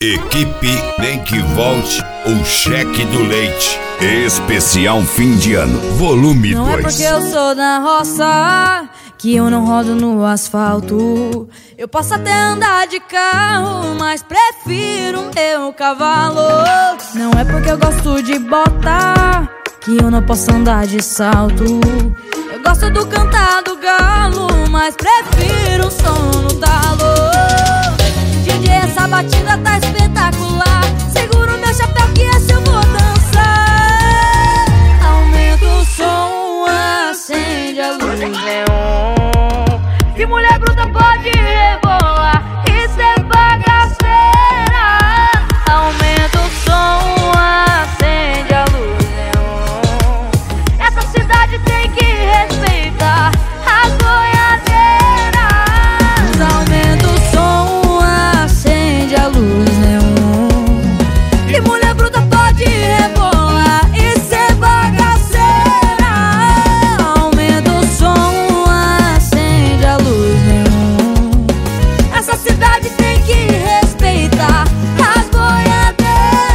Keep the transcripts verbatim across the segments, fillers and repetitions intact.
Equipe Nem Que Volte, o Cheque do Leite. Especial fim de ano, volume dois. Não é porque eu sou da roça que eu não rodo no asfalto. Eu posso até andar de carro, mas prefiro meu cavalo. Não é porque eu gosto de bota que eu não posso andar de salto. Eu gosto do cantar do galo, mas prefiro o som no talo. D J, essa batida tá espetacular. Seguro meu chapéu que esse eu vou dançar. Aumenta o som, acende a luz neon. Que mulher bruta pode rebolar e ser bagaceira. Aumenta o som, acende a luz neon. Essa cidade tem que respeitar as boiadeiras. Aumenta o som, acende a luz neon. Que mulher bruta pode rebolar e ser bagaceira. Aumenta o som, acende a luz neon. Essa cidade tem que respeitar as boiadeiras.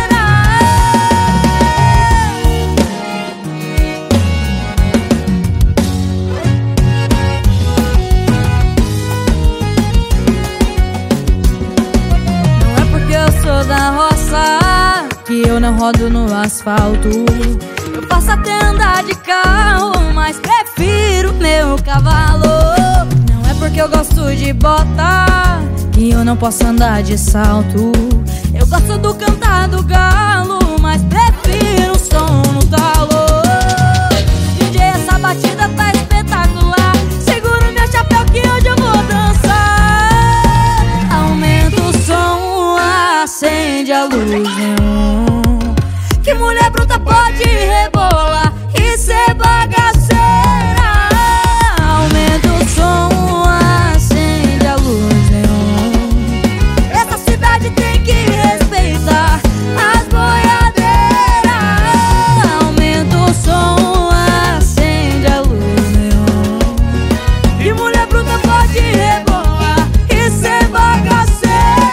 Não é porque eu sou da roça que eu não rodo no asfalto. Eu posso até andar de carro, mas prefiro meu cavalo. Não é porque eu gosto de bota que eu não posso andar de salto. Eu gosto do cantar do galo, mas prefiro o som no talo. D J, essa batida tá espetacular. Seguro meu chapéu que hoje eu vou dançar. Aumenta o som, acende a luz neon. Que mulher bruta pode rebolar e ser bagaceira. Aumenta o som, acende a luz neon. Essa cidade tem que respeitar as boiadeiras. Aumenta o som, acende a luz neon. Que mulher bruta pode rebolar e ser bagaceira.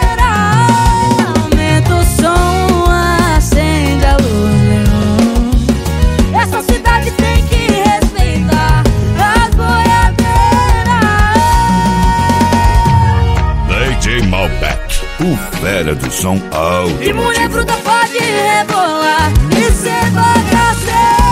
Aumenta o som, acende a luz neon. Essa cidade tem que respeitar as boiadeiras. D J Malbec, o fera do som alto. Que mulher bruta pode rebolar e ser bagaceira.